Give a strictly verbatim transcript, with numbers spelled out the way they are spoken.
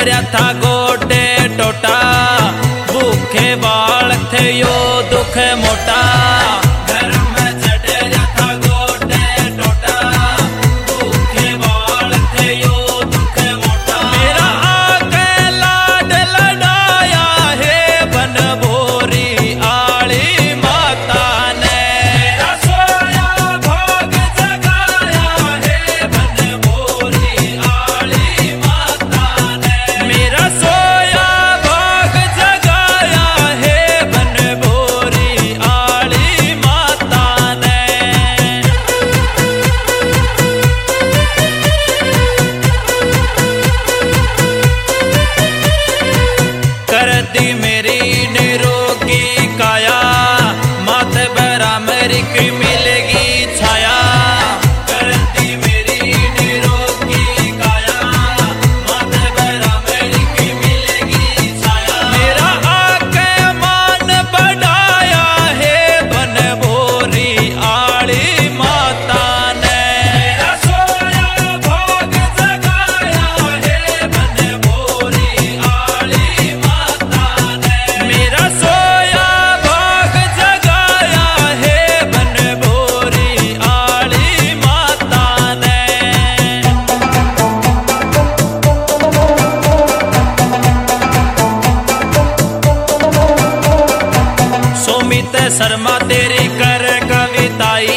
रहा था गोडे टोटा, भूखे बाल थे यो दुख मोटा। घर में चढ़ रहा था गोडे टोटा, भूखे बाल थे यो दुख मोटा। मेरा आके लाड लड़ाया है बन भोरी आली माता ने, मेरा सोया भोग जगाया है बन भोरी आली माता ने, मेरा सोया भोग जगाया है बन भोरी आली माता ने। कर दी मेरी निरोगी काया, माथे बरा मेरी की मिलेगी छाया। कर दी मेरी निरोगी काया, माथे बरा मेरी की मिलेगी छाया। मेरा आके मान बढ़ाया है बन भोरी आली माता ने, मेरा सोया भोग जगाया है बन भोरी आली माता ने, मेरा सोया भोग जगाया है बन भोरी आली माता ने। सुमित शर्मा तेरी कर कविताई,